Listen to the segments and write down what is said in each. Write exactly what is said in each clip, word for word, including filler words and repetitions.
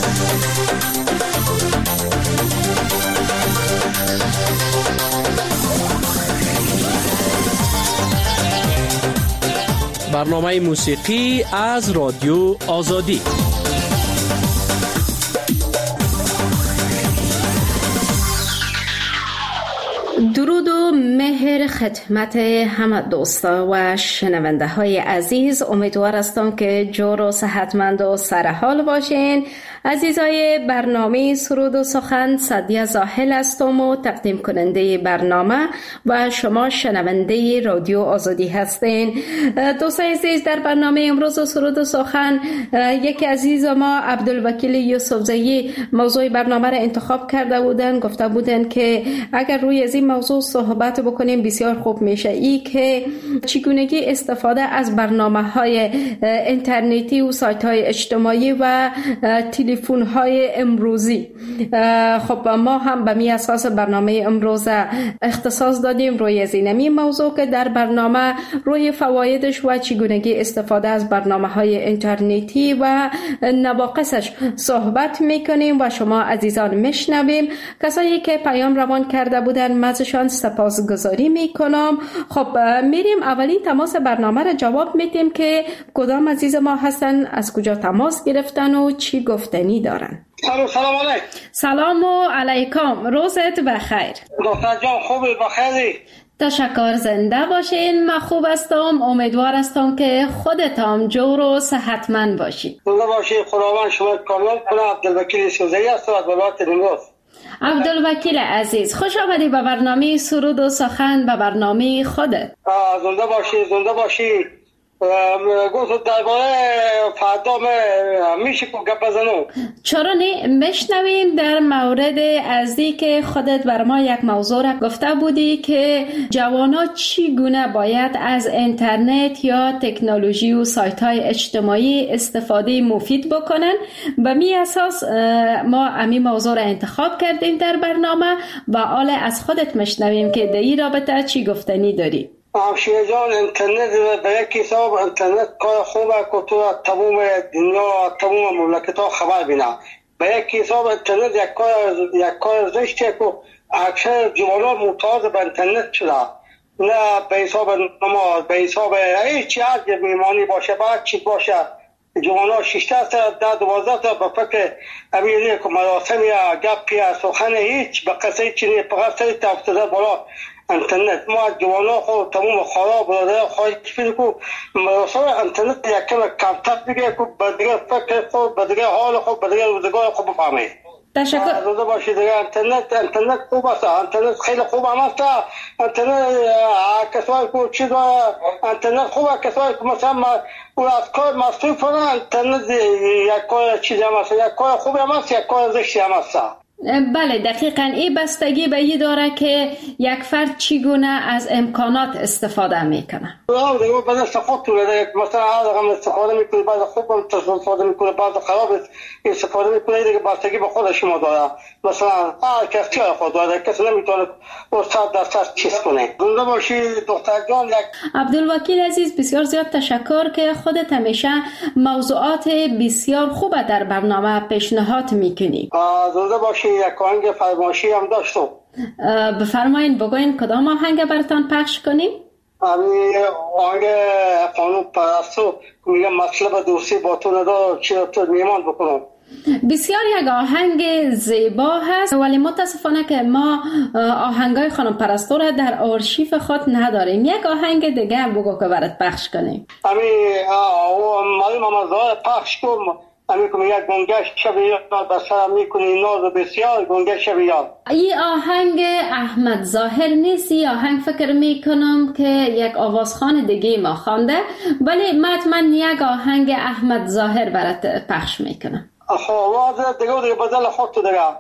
برنامه موسیقی از رادیو آزادی. درود و مهر خدمت همه دوستا و شنونده های عزیز. امیدوار هستم که جور و صحتمند و سرحال باشین. عزیزای برنامه سرود و سخن، سعدیه زاهل هستم و تقدیم کننده برنامه و شما شنونده رادیو آزادی هستین. دوستای عزیز، در برنامه امروز سرود و سخن یکی عزیز ما عبدالوکیل یوسفزایی موضوع برنامه را انتخاب کرده بودن. گفته بودن که اگر روی از این موضوع صحبت بکنیم بسیار خوب میشه، ای که چگونگی استفاده از برنامه‌های اینترنتی و سایت‌های اجتماعی و تلفن‌های امروزی. خب ما هم به می اساس برنامه امروز اختصاص دادیم روی زینمی موضوع که در برنامه روی فوایدش و چگونگی استفاده از برنامه‌های اینترنتی و نواقصش صحبت میکنیم و شما عزیزان میشنویم. کسایی که پیام روان کرده بودن ازشان سپاسگزاری میکنم. خب میریم اولی تماس برنامه را جواب میدیم که کدام عزیز ما هستن، از کجا تماس گرفتن و چی گفتنی دارن. سلام سلام علیکم. سلام و علیکم، روزت بخیر. دختر جان خوبی؟ بخیری؟ تشکر، زنده باشین. من خوب هستم، امیدوار هستم که خودت هم جور و صحتمند باشی. زنده باشی، خداوند شما کامیاب کنه. عبدالوکیل یوسفزایی هستم از ولایت نیمروز. عبدالوکیل عزیز، خوش آمدی به برنامه سرود و سخن، به برنامه خودت. زنده باشی، زنده باشی. گفت درباره فردام میشه که گپ بزنم. چرا نه؟ میشنویم در مورد ازی که خودت بر ما یک موضوع را گفته بودی که جوانا چگونه باید از اینترنت یا تکنولوژی و سایت های اجتماعی استفاده مفید بکنن. به می اساس ما امی موضوع را انتخاب کردیم در برنامه و حال از خودت میشنویم که در این رابطه چی گفتنی داری. همشیه جان، اینترنت به یک حساب اینترنت کار خوبه که تو تمام دنیا تمام مملکت ها خبر بینه. به یک حساب اینترنت یک کار یک کار زشته که اکثر جوانان معتاد به اینترنت شده. نه به حساب نماز، به حساب هیچ هر میمانی باشه، بعد چی باشه، جوانان ششده تا ده دوازده تا به فکر امینه که مراسم یا گپ یا سخن هیچ به قصه چینی فقط سری تفتده بالا اینترنت. ما جوانا خود تمام خراب بوده خواهی چیزی که مراسم اینترنت یک کم کمتر دیگه که بدیگه فکر خود، بدیگه حال خود، بدیگه روزگار خود بفهمه. تشکر. روزه باشید دیگه. اینترنت اینترنت خوب است، اینترنت خیلی خوب هم است. اینترنت کسایی که چیز اینترنت خوبه، کسایی که مثلا اون از کار مصروف هستند. اینترنت یک کار چیزی هم است، یک کار خوبی هم است، یک کار زشتی هم است. بله دقیقاً این بستگی به این داره که یک فرد چگونه از امکانات استفاده میکنه. آه دیگه بعد استفاده کنه، مثلا هر رقم استفاده میکنه، بعد خوب استفاده میکنه، بعد خراب استفاده میکنه. دیگه بستگی به خود شما داره. مثلا هر کسی خود داره، کسی نمیتونه صد درصد چیز کنه. زنده باشی دختر جان. عبدالوکیل عزیز، بسیار زیاد تشکر که خودت همیشه موضوعات بسیار خوب در برنامه پیشنهاد میکنی. زنده باشی. یک آهنگ فرمایشی هم داشتم. بفرمایید بگوین کدام آهنگ براتان پخش کنیم؟ همین آهنگ قانون پرستو میگم مطلب دوستی با تو ندار چی تو میمان بکنم. بسیار یک آهنگ زیبا هست، ولی متاسفانه که ما آهنگای خانم پرستو را در آرشیف خود نداریم. یک آهنگ دیگه بگو که برات پخش کنیم. همین مالی مامزای پخش کنم. امی که یک گنگش شبیار بسرم میکنی ناز بسیار گنگش شبیار. این آهنگ احمد ظاهر نیست. این آهنگ فکر میکنم که یک آوازخوان دیگه ما خوانده، ولی من یک آهنگ احمد ظاهر برات پخش میکنم. خب آواز دیگه دیگه بدل خود تو دیگه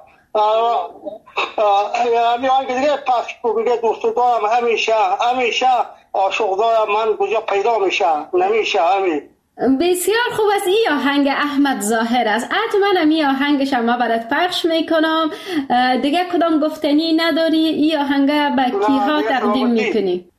امی آهنگ دیگه پخش کنم. میگه دوست دارم همیشه همیشه عاشق دارم من کجا پیدا میشه نمیشه همین. بسیار خوب است. این آهنگ احمد ظاهر است. حتما این آهنگش ما برات پخش میکنم. دیگه کدام گفتنی نداری؟ این آهنگ به کیها تقدیم میکنی؟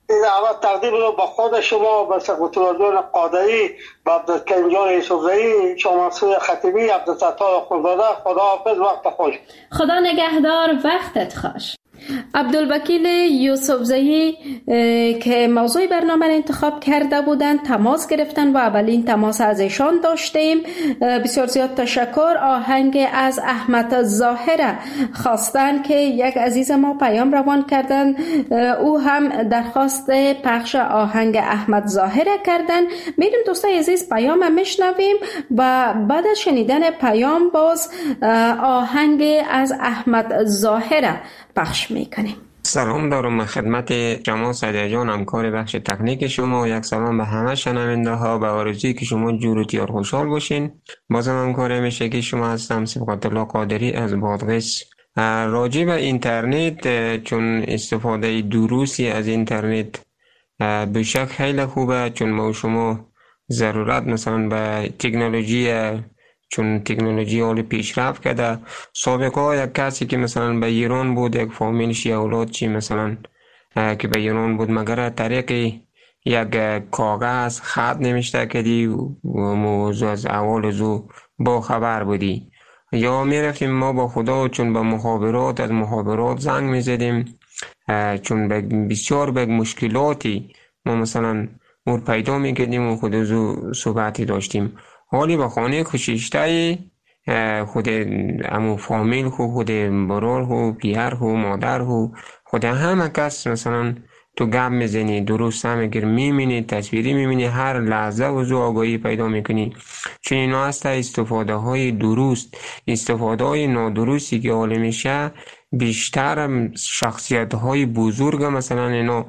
اول تقدیم رو با خود شما، با سقوطی جان قادری، با عبدالکریم جان یوسفزئی، شما منصور خطیبی، عبدالستار خونزاده. خدا حافظ، وقت خوش. خدا نگهدار، وقتت خوش. عبدالوکیل یوسفزئی که موضوع برنامه را انتخاب کرده بودند تماس گرفتن و اولین تماس از ایشان داشتیم. بسیار زیاد تشکر. آهنگ از احمد ظاهر خواستن که یک عزیز ما پیام روان کردن، او هم درخواست پخش آهنگ احمد ظاهر کردن. میریم دوستای عزیز پیام میشنویم و بعد از شنیدن پیام باز آهنگ از احمد ظاهر پخش میکنیم. سلام دارم خدمت شما سعدی جان، همکار بخش تکنیک شما. یک سلام به همه شنونده ها، به آرزویی که شما جور و تیار خوشحال باشین. بازم همکار همیشه که شما هستم، صبغت الله قادری از بادغیس. راجع به اینترنت، چون استفاده درستی از اینترنت به شک خیلی خوبه، چون ما و شما ضرورت مثلا به تکنولوژی، چون تکنولوژی حال پیشرفت کرده. سابقا یک کسی که مثلا به ایران بود، یک فامیلش یا اولاد چی مثلا که به ایران بود، مگر طریق یک کاغذ خط نمیشته کردی و موضوع از اول زو با خبر بودی، یا میرفتیم ما با خدا چون به مخابرات، از مخابرات زنگ میزدیم، چون بسیار به مشکلاتی ما مثلا مور پیدا میکردیم و خود زو صحبتی داشتیم. حالی با خانه کشیشته خود امو فامیل خو، خود برار خو، پیر خو، مادر خو، خود همه کس مثلا تو گپ میزنی، درست هم اگر میمینی، تصویری میمینی، هر لحظه وضو آگاهی پیدا میکنی. چون اینا هست استفاده های درست. استفاده های نادرستی که حال میشه بیشتر شخصیت های بزرگ مثلا اینا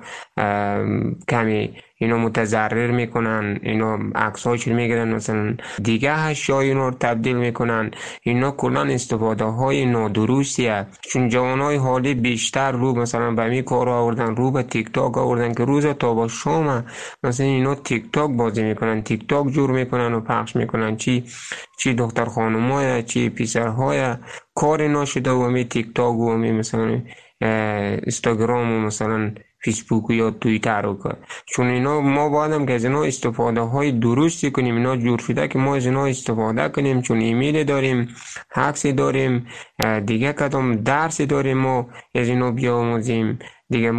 کمی اینا متضرر میکنن، اینا عکساش میگیرن مثلا دیگه اشیاء اینا رو تبدیل میکنن. اینا کلان استفاده های نادرستیه. چون جوانای حالی بیشتر رو مثلا به می کار آوردن، رو به تیک تاک آوردن که روز تا با شام مثلا اینا تیک تاک بازی میکنن، تیک تاک جور میکنن و پخش میکنن. چی چی دختر خانمای، چی پسرهای کار ناشده و می تیک تاک و می مثلا اینستاگرام و مثلا فیسبوک یا توییتر رو کن. چون اینا ما بایدم که از اینا استفاده های درستی کنیم. اینا جور شده که ما از اینا استفاده کنیم، چون ایمیل داریم، عکس داریم، دیگه کدام درس داریم ما از اینا بیاموزیم دیگه.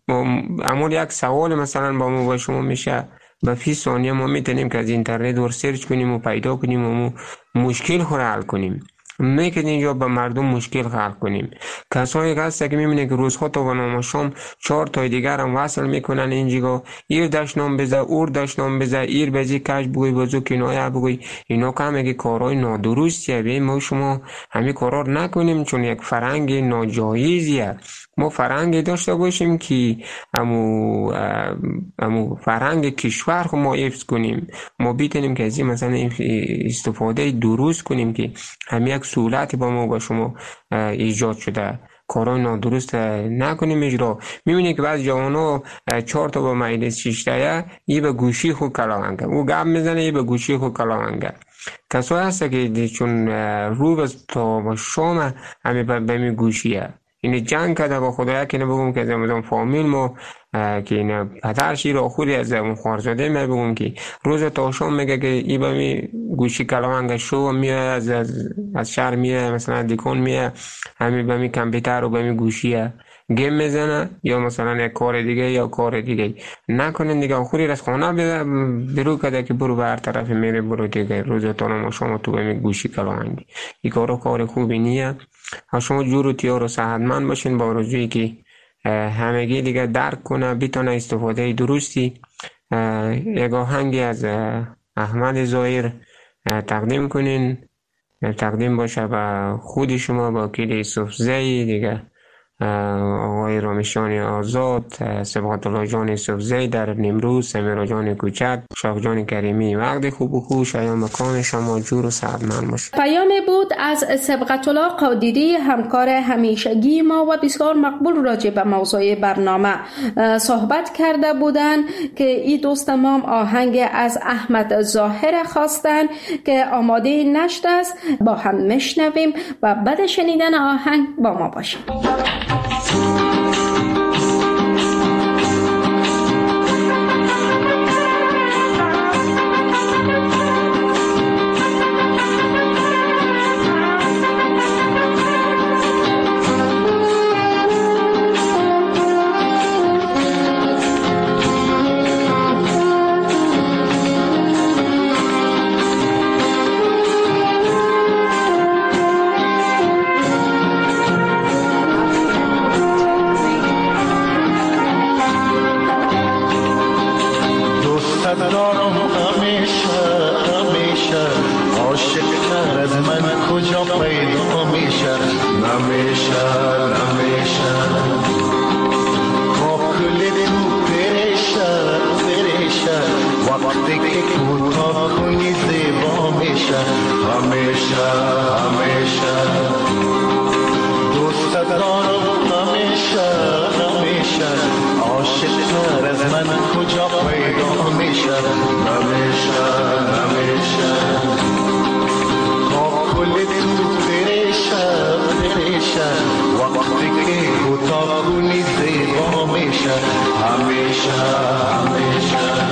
اما یک سوال مثلا با ما با شما میشه، به فی ثانیه ما میتونیم که از اینترنت ور سرچ کنیم و پیدا کنیم و مشکل خود حل کنیم. میکنیم اینجا به مردم مشکل خلق کنیم. کسایی که هسته که میبینه که روزها تا به نام شام چهار تای دیگر هم وصل میکنن اینجا، ایر دشنام بزه، اور دشنام بزه، ایر بزی کش بگوی، بزو کنایه بگوی. اینا که همه که کارهای نادرستیه. بیم ما شما همه کارها نکنیم، چون یک فرهنگ ناجایزیه. ما فرهنگ داشته باشیم که امو امو فرهنگ کشور خو ما حفظ کنیم. ما بیتونیم که از این مثلا استفاده درست کنیم که هم یک سهولتی با ما با شما ایجاد شده. کارهای نادرست نکنیم اجرا. میبینی که بعض جوانا چهار تا با مجلس شیشتایه یه به گوشی خود کلاونگه، او گپ میزنه یه به گوشی خود کلاونگه. کسایی هسته که چون رو بس تا با شام همه به می گوشیه. این جنگ کرده با خدایا که نبگم که از امازان فامیل ما که این پدرشی را خودی از اون خوارزاده می بگم که روز تا شام میگه که ای با می گوشی کلاونگه شو و میه از, از, از شهر میه مثلا دیکون میه همی با می کمپیوتر و با می گوشیه گیم میزنه یا مثلا یک کار دیگه یا کار دیگه نکنن دیگه. خوری از خانه برو کده که برو به هر طرف میره برو دیگه روز تا ما شما تو با می گوشی کلاونگی. این کارو کار خوبی نیه. شما جور و تیار و صحتمند باشین با آرزویی که همگی دیگه درک کنه، بتونه استفاده درستی. یک آهنگی از احمد ظاهر تقدیم کنین، تقدیم باشه به خود شما، با کلی یوسفزئی دیگه، آقای رامشان آزاد، صبغت الله جان یوسفزئی در نیمروز، سمیرا جان کوچک، شاه جان کریمی. وقت خوب و خوش ایام مکان شما جور و صحتمند باشه. پیامی بود از صبغت الله قادری، همکار همیشگی ما و بسیار مقبول راجع به موضوع برنامه صحبت کرده بودند که این دوست ما آهنگ از احمد ظاهر خواستن که آماده نشده است. با هم میشنویم و بعد شنیدن آهنگ با ما باشید. کجا پیدا میشه نمیشه نمیشه کاکل تو پریشه پریشه وقتی که کوتاه کنی زیبا میشه همیشه همیشه دوست دارم همیشه همیشه عاشق‌تر از من کجا پیدا میشه نمیشه نمیشه کاکل تو پریشه پریشه وقتی که کوتاه کنی زیبا میشه همیشه همیشه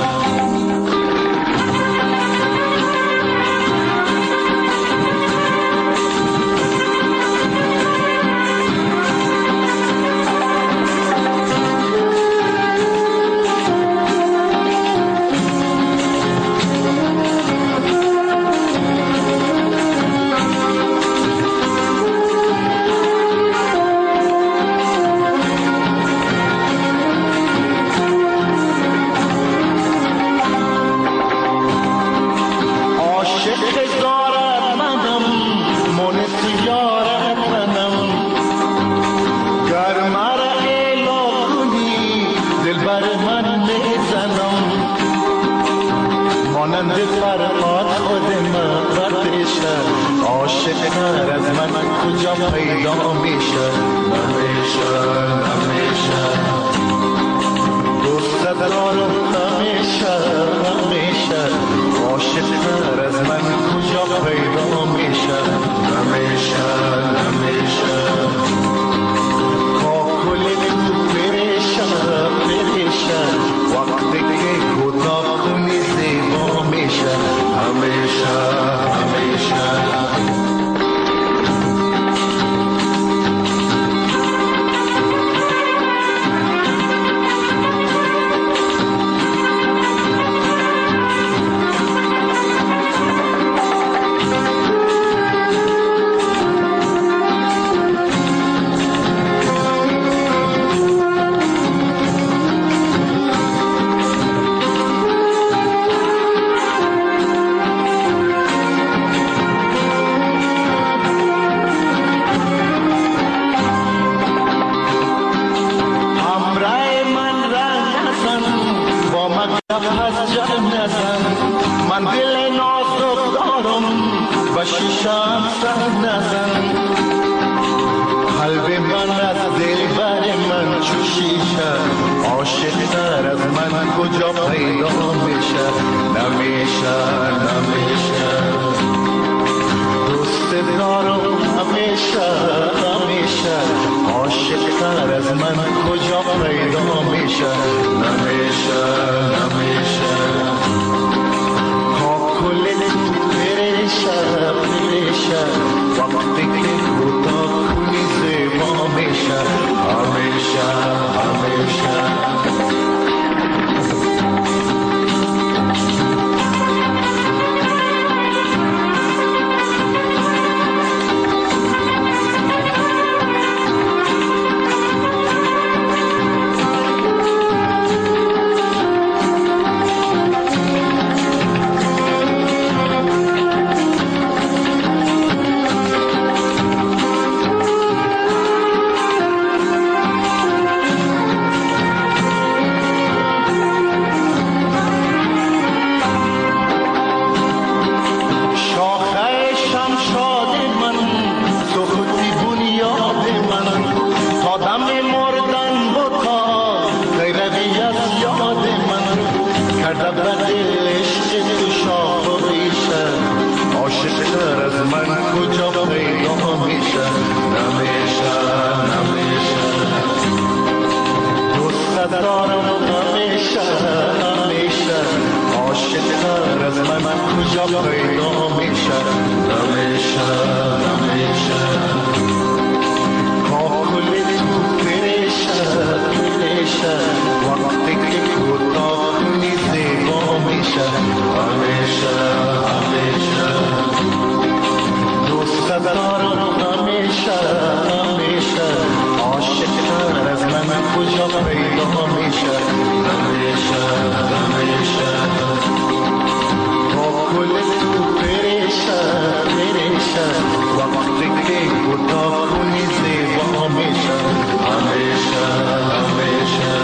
که کوتاه کنی زیبا میشه همیشه همیشه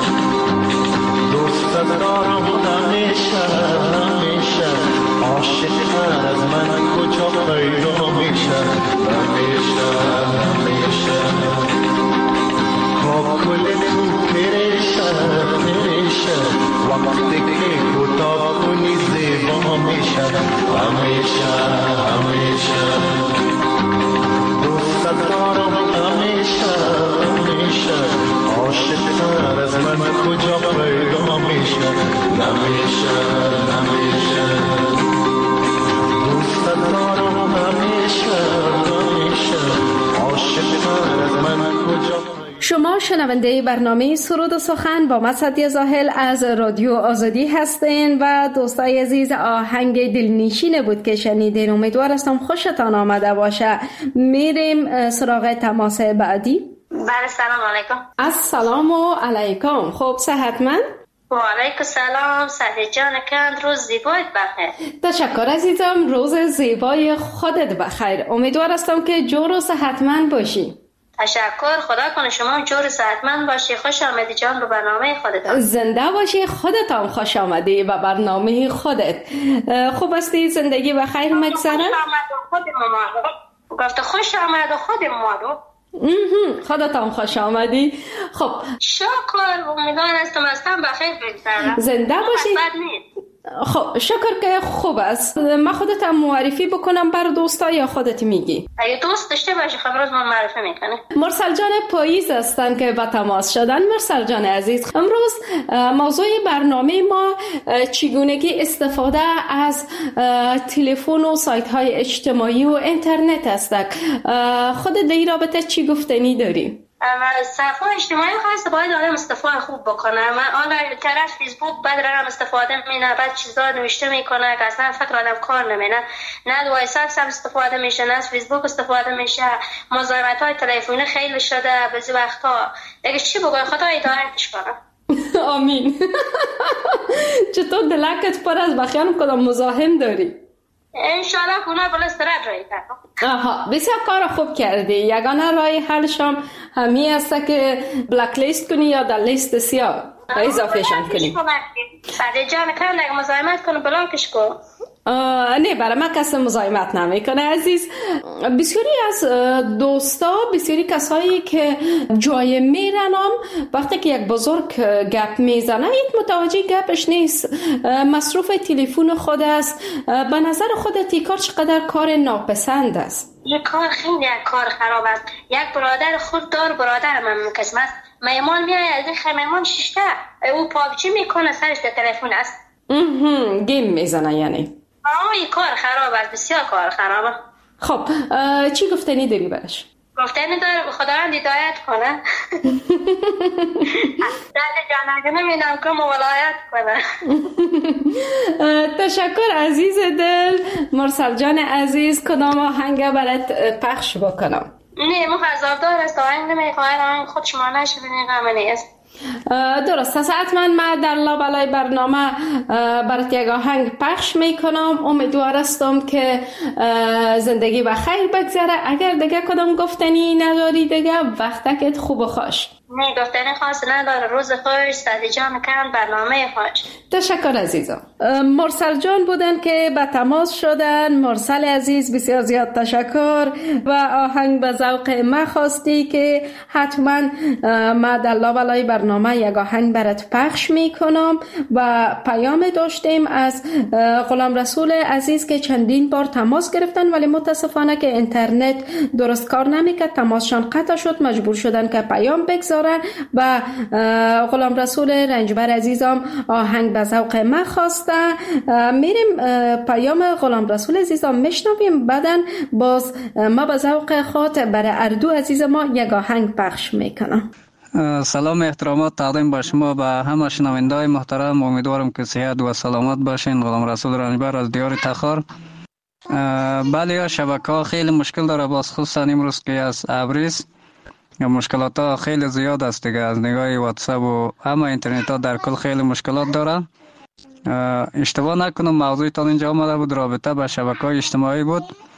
دوست دارم همیشه همیشه عاشق از من کجا پیدا میشه همیشه همیشه کاکل تو پریشه پریشه وقتی که کوتاه کنی زیبا میشه همیشه همیشه دوست دارم همیشه همیشه عاشق از من کجا پیدا میشه نمیشه نمیشه دوست دارم همیشه همیشه عاشق از من کجا. شما شنونده برنامه سرود و سخن با من سعدیه زاهل از رادیو آزادی هستین و دوستای عزیز آهنگ دلنشین بود که شنیدین. امیدوار هستم خوشتان آمده باشه. میریم سراغ تماس بعدی. بله سلام علیکم. السلام علیکم. خب صحتمند؟ و علیکم سلام سعدیه جان کند روز زیبایت بخیر. تشکر عزیزم روز زیبای خودت بخیر. امیدوار هستم که جور و صحتمند باشی. تشکر خدا کنه شما جور صحتمند باشی. خوش آمدی جان به برنامه خودت. زنده باشی. خودت هم خوش آمدی به برنامه خودت. خوب هستی؟ زندگی بخیر مگذره؟ خوش آمد و خود مامادو گفت خوش آمد و خود مامادو خودت هم خوش آمدی. خب شکر امیدوار هستم هستم بخیر بگذره. زنده باشی. خب شکر که خوب است. من خودت هم معرفی بکنم بر دوستا یا خودت میگی؟ اگه دوست داشته باشی خبر از من معرفی میکنه. مرسل جان پاییز هستن که با تماس شدن. مرسل جان عزیز امروز موضوع برنامه ما چگونگی استفاده از تلفن و سایت های اجتماعی و اینترنت است. خودت در این رابطه چی گفتنی داری؟ صفحه اجتماعی خاصه باید آدم استفاده خوب بکنه. من آنلاین طرف فیسبوک بعد رقم استفاده میکنه بعد چیزا نوشته میکنه که اصلا فکر آدم کار نمیکنه. نه واتساپ هم استفاده میشه نه فیسبوک استفاده میشه. مزاحمت های تلفنی خیلی شده بعضی وقتا. دیگه چی بگم خدا هدایتش کنه. آمین. چطور دلکت پر از بخیان کدام مزاحم داری؟ انشالله کنه بلسترد رایی کنم. آها بسیار کار خوب کردی. یگانه رای حلشم همی است که بلک لیست کنی یا در لیست سیاه اضافهشان کنی. سعدیه جان کنه اگه مزاحمت کنه بلاکش کن. نه برای من کسی مزاحمت نمیکنه عزیز. بسیاری از دوستا بسیاری کسایی که جای میرنم وقتی که یک بزرگ گپ میزنه این متوجه گپش نیست. مصروف تلفن خود است. به نظر خودت این کار چقدر کار ناپسند است؟ یک کار خیلی یک کار خراب است. یک برادر خود دار برادر من کسم است میمان میای از این خمیمان ششته او پابجی میکنه سرش در تلفن است. گیم میزنه یعنی. آه این کار خراب است. بسیار کار خرابه. خب چی گفتنی داری برش؟ گفتنی داره خداوند هدایت کنه. دل جانگه نمیدم که مولایت کنه. تشکر عزیز دل. مرسل جان عزیز کدام آهنگ برات پخش بکنم؟ نه مخزافدار است آهنگ نمیخواهد آهنگ خود شما نشبینی غمه نیست. درست است. من ما در لابلای برنامه برات یک آهنگ پخش میکنم. امیدوار هستم که زندگی بخیر بگذره. اگر دیگه کدام گفتنی نداری دیگه وقتت خوب و خوش. نه گفتنی خاص نداره. روز خوش سعدیه جان کن برنامه خوش. تشکر عزیزم. مرسل جان بودن که به تماس شدن. مرسل عزیز بسیار زیاد تشکر و آهنگ به ذوق ما خواستی که حتما ما در لابلای برنامه یک آهنگ برات پخش میکنم. و پیام داشتیم از غلام رسول عزیز که چندین بار تماس گرفتن ولی متاسفانه که اینترنت درست کار نمیکرد. تماسشان قطع شد. مجبور شدن که پیام بگذارن و غلام رسول رنجبر عزیزم آهنگ به ذوق ما خواسته. میریم پیام غلام رسول عزیزم میشنویم بعدن باز ما به ذوق خود برای اردو عزیز ما یک آهنگ پخش میکنم. سلام احترامات تقدیم به شما به همه شنونده‌های محترم. امیدوارم که صحت و سلامت باشین. غلام رسول رنجبر از دیار تخار. بله شبکه‌ها خیلی مشکل داره باز خصوصا امروز که از ابریز مشکلات ها خیلی زیاد است دیگه. از نگاه واتساپ و همه اینترنت ها در کل خیلی مشکلات داره. اشتباه نکنم موضوع تا اینجا آمده بود رابطه با شبکه‌های اجتماعی بود.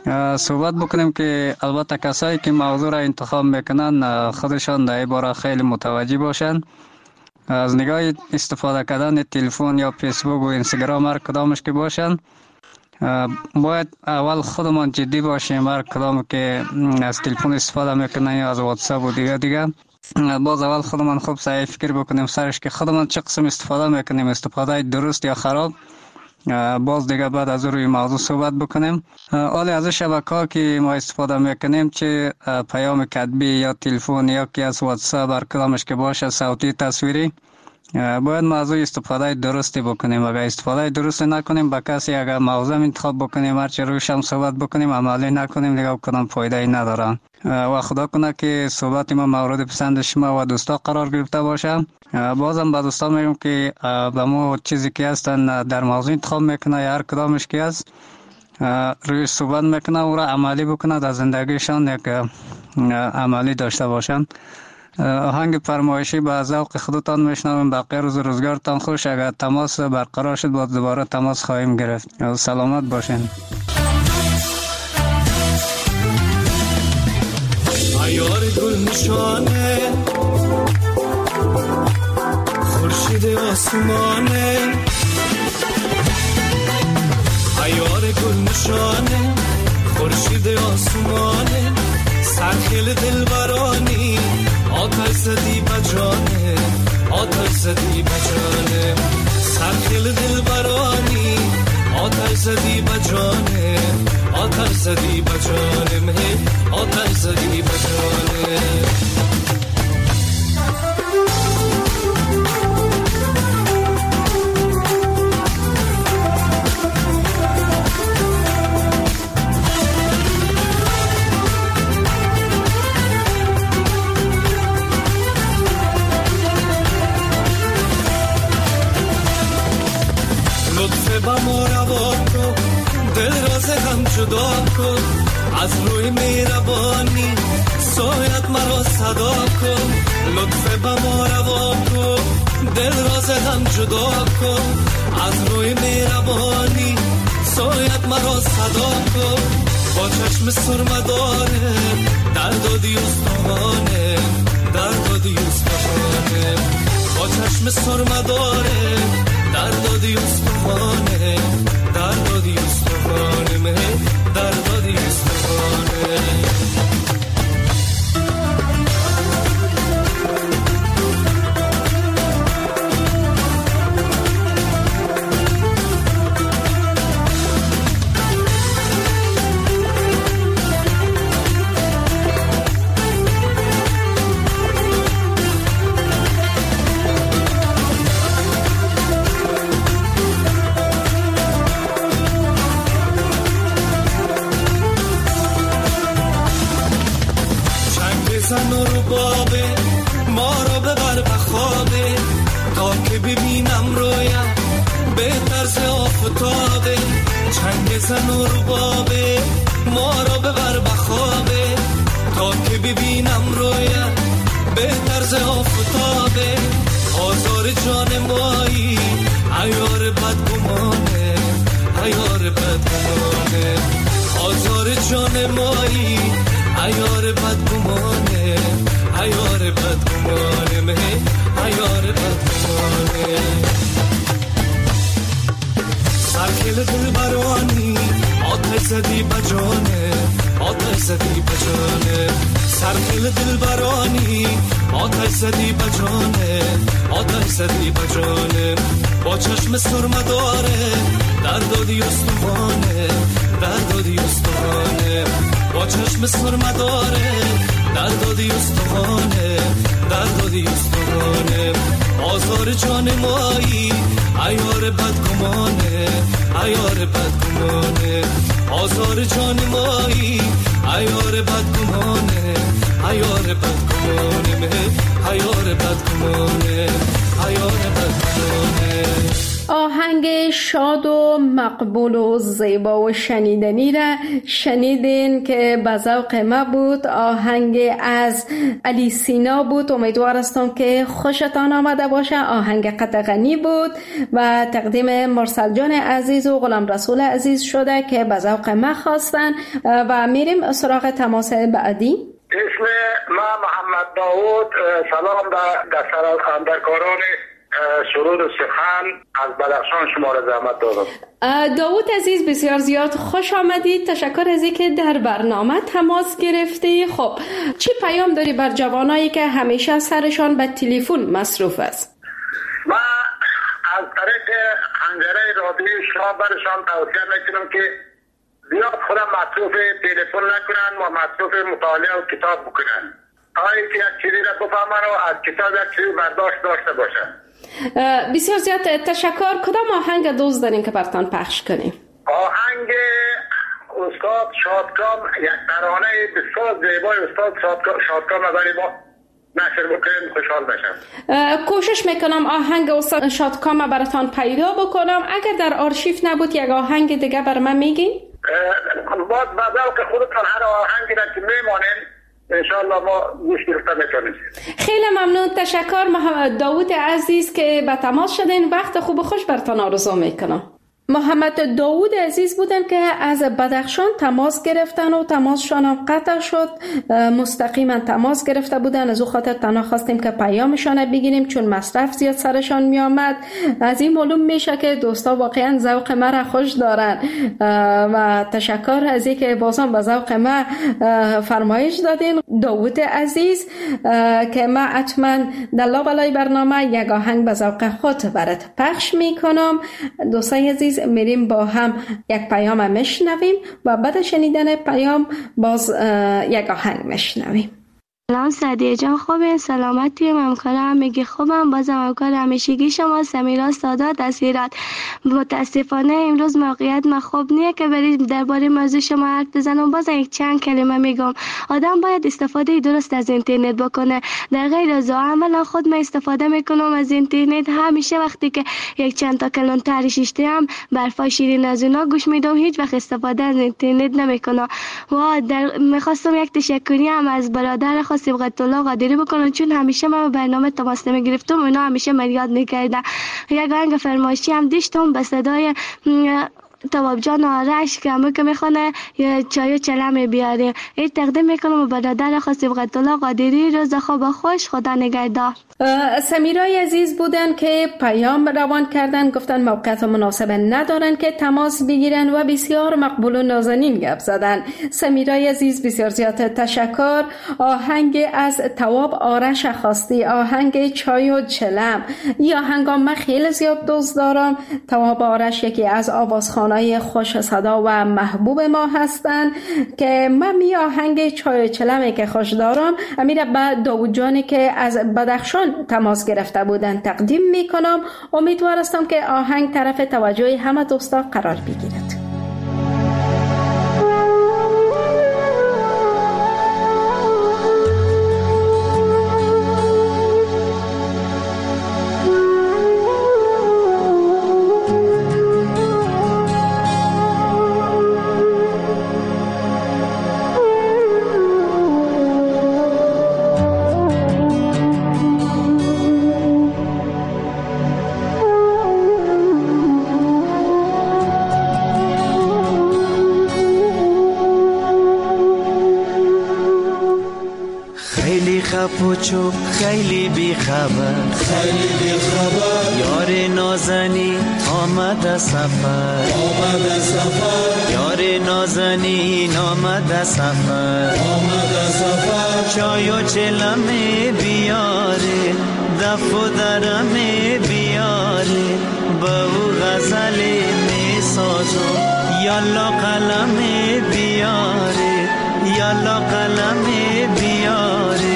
صحبت بکنیم که البته کسایی که موضوع را انتخاب میکنن خودشان در این باره خیلی متوجه باشند. از نگاه استفاده کردن تلفن یا فیسبوک و اینستاگرام هر کدامش که باشند، باید اول خودمان جدی باشیم. هر کدام که از تلفن استفاده میکنن یا از واتساپ و دیگه دیگه، باز اول خودمان خوب صحیح فکر بکنیم سرش که خودمان چه قسم استفاده میکنیم، استفاده درست یا خراب. باز دیگه بعد از روی موضوع صحبت بکنیم. حالا از شبکه‌ها که ما استفاده میکنیم، چه پیام کتبی یا تلفن یا که از واتساپ هر کدامش که باشه، صوتی تصویری، باید موضوع استفاده درستی بکنیم. اگر استفاده درست نکنیم با کسی، اگر موضوع انتخاب بکنیم هر چه روش هم صحبت بکنیم عملی نکنیم، دیگه کدام فایده ای نداره. و خدا کنه که صحبت ما مورد پسند شما و دوستا قرار گرفته باشه. بازم با دوستا میگم که به ما چیزی که هستن در موضوع انتخاب میکنه یا هر کدامش که هست روی صحبت میکنه او را عملی بکنه، در زندگیشان یک عملی داشته باشن. آهنگ فرمایشی با ذوق خودتان میشنویم. باقی روز روزگارتان خوش. اگر تماس برقرار شد باز دوباره تماس خواهیم گرفت. سلامت باشین. عیار گل نشانه خورشید آسمانه، عیار گل نشانه خورشید آسمانه، سرخیل دلبرانی آتش زدی بجانه، آتش زدی بجانه، سرخیل دلبرانی آتش زدی بجانه، آتش زدی بجانه، مه آتش زدی بجانه. با ما روا کن، دل راز هم جدا کن، از روی مهربانی سایت مرا صدا کن. لطف با ما روا کن، دل راز هم جدا کن، از روی مهربانی سایت مرا صدا کن. با چشم سرمه داره در دادی استخوانه، در دادی استخوانه، با چشم سرمه داره در دادی استخوانه، در دادی استخوانه، مه در دادی استخوانه. زن و ربابه ما رو ببر بخوابه، تا که ببینم رویا به طرز آفتابه. چنگ زن و ربابه ما رو ببر بخوابه، تا که ببینم رویا به طرز آفتابه. آزار جان مایی عیار بدگمانه، عیار بدگمانه، آزار جان مایی عیار بدگمانه، عیار بدگمانه، مه عیار بدگمانه. سرکل دل برانی آتش زدی بجانه، آتش زدی بجانه، سرکل دل برانی آتش زدی بجانه، آتش زدی بجانه. با چشم سرمه داره در دادی استخوانه، در دادی استخوانه، با چشم سرمه داره در دادی استخوانه، در دادی استخوانه. آزار جان مایی عیار بدگمانه، عیار بدگمانه، آزار جان مایی عیار بدگمانه، عیار بدگمانه، مه عیار بدگمانه، عیار بدگمانه. آهنگ آهنگ شاد و مقبول و زیبا و شنیدنی را شنیدین که به ذوق ما بود. آهنگ از علی سینا بود. امیدوار هستم که خوشتان آمده باشه. آهنگ قطغنی بود و تقدیم مرسل جان عزیز و غلام رسول عزیز شده که به ذوق ما خواستن و میریم سراغ تماس بعدی. اسم ما محمد داوود. سلام در خاندرکاران سرود و سخن از بدخشان شما را زحمت دادم. داوود عزیز بسیار زیاد خوش آمدید. تشکر از اینکه در برنامه تماس گرفتی. خب چی پیام داری بر جوانایی که همیشه سرشان به تلفن مصروف است؟ ما از طریق پنجره رادیو شما برشان توصیه میکنم که زیاد خودم مصروف تلفن نکنن و مصروف مطالعه و کتاب بکنن تا اینکه یک چیزی را بفهمن و از کتاب یک چیزی برداشت داشته باشن. بسیار زیاد تشکر. کدام آهنگ دوست دارین که براتون پخش کنیم؟ آهنگ استاد شادکام، یک ترانه بسیار زیبای استاد شادکام برای ما نشر بکنیم خوشحال بشم. کوشش میکنم آهنگ استاد شادکام براتون پیدا بکنم. اگر در آرشیو نبود یک آهنگ دیگه بر من میگین؟ باید به ذوق خودتان هر آهنگی را که میمانین انشاءالله ما گوش گرفته میتونیم. خیلی ممنون. تشکر محمد داوود عزیز که به تماس شدین. وقت خوب و خوش براتون آرزو میکنم. محمد داوود عزیز بودن که از بدخشان تماس گرفتن و تماسشان قطع شد. مستقیما تماس گرفته بودن. از او خاطر تنها خواستیم که پیامشان بگیریم چون مصرف زیاد سرشان می آمد. از این معلوم میشه که دوستا واقعا ذوق ما را خوش دارن و تشکر از اینکه بازم به ذوق ما فرمایش دادین داوود عزیز که ما حتما در لابلای برنامه یک آهنگ به ذوق خود برات پخش میکنم. دوستای عزیز میریم با هم یک پیام میشنویم و بعد شنیدن پیام باز یک آهنگ میشنویم. سلام سعدیه جان، خوبه؟ سلامتی؟ ممکنه میگه خوبم. بازم همکار همیشگی شما سمیرا سادات از هرات. متاسفانه امروز موقعیت ما خوب نیه که بریم درباره موضوع شما حرف بزنم. باز یک چند کلمه میگم. آدم باید استفاده درست از اینترنت بکنه. در غیر از عملا خود من استفاده میکنم از اینترنت. همیشه وقتی که یک چند تا کلون ترشیشته هم برفای شیرین از اونا گوش میدم. هیچ وقت استفاده از اینترنت نمیکنم. و در میخواستم یک تشکری هم از برادر خود سبقت الله قادری بکنم چون همیشه من برنامه تماس نمیگرفتم. اونا همیشه من یاد میکردن. یک آهنگ فرمایشی هم داشتم به صدای تواب جان آرش که همه که میخونه چای و چلم بیاریم. این تقدیم میکنم برادر خود سبقت الله قادری. روز خوب و خوش. خدا نگهدار. سمیرای عزیز بودن که پیام روان کردن. گفتن موقعیت مناسب ندارن که تماس بگیرن و بسیار مقبول و نازنین گپ زدن. سمیرای عزیز بسیار زیاد تشکر. آهنگ از تواب آرش خواستی، آهنگ چای و چلم. این آهنگا من خیلی زیاد دوست دارم. تواب آرش یکی از آوازخوانای خوش صدا و محبوب ما هستن که من می آهنگ چای و چلمی که خوش دارم امیر با داوود جانی که از بدخشان تماس گرفته بودن تقدیم میکنم. امیدوار هستم که آهنگ طرف توجه همه دوستا قرار بگیرد. پوچو خیلی بی خبر خیلی بی خبر یار نازنی آمد سفر آمد سفر یار نازنی آمد سفر آمد سفر چای و چلم بیاره دف و درم بیاره با او غزل می سازو یالا قلم بیاره یالا قلم بیاره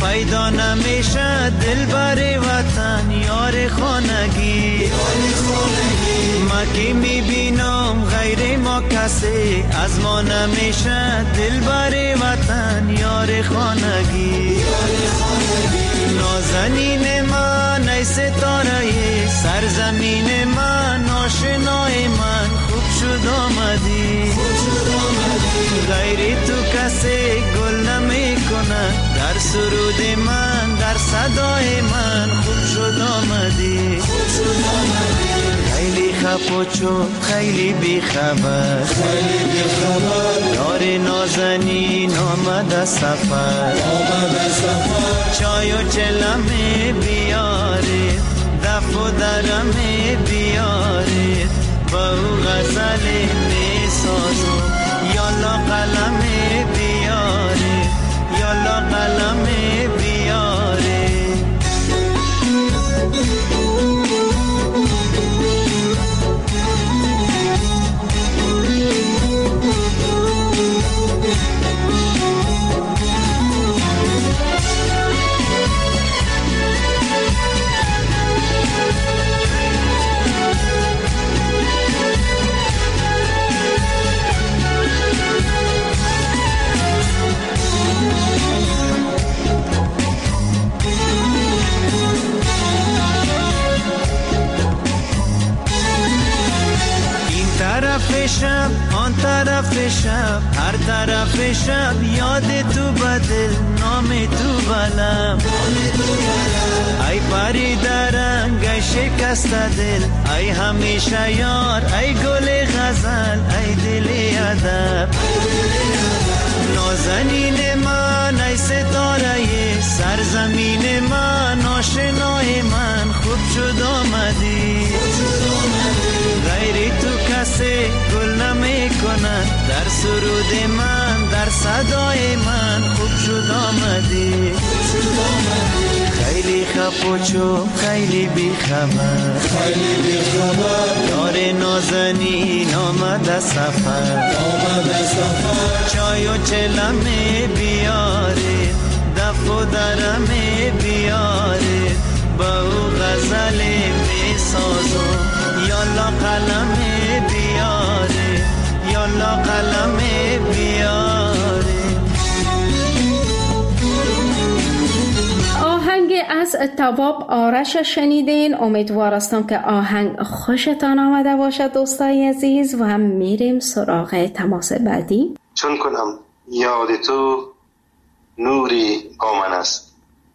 پیدا نمیشه دلبر وطن یار خانگی. ما که میبینم غیر ما کسی از ما نمیشه دلبر وطن یار خانگی. نازنین من ای ستاره سرزمین من آشنای من خوب شد آمدی. غیر تو کسی گل نمی کنه در سرود من در صدای من خوب شد آمدی. خیلی خپوچو خیلی بی خبر یار نازنین آمد سفر. چای و چلمه بیاره دف و درمه بیاره با او غزل می سازم. یالا قلمه بیاره یالا قلمه بیاره. شب آن طرف شب هر طرف شب یاد تو بدل نام تو بلم. ای پری درنگ ای شکست دل ای همیشه یار ای گل غزل ای دل ادب. نازنین من ای ستاره سرزمین من آشنای من خوب شد آمدی. غیر تو کسی گل نمی کند در سرود من در صدای من خوب شد آمدی. خیلی خپوچو خیلی بی خبر یار نازنین آمد سفر. چای و چلمه بیاره دف و درمه بیاره با او غزل می سازم. یالا قلمه بیاره یالا قلمه بیاره. آهنگ از تواب آرش شنیدین. امیدوار هستم که آهنگ خوشتان آمده باشد دوستای عزیز و هم میریم سراغ تماس بعدی. چون کنم یاد تو نوری با من است.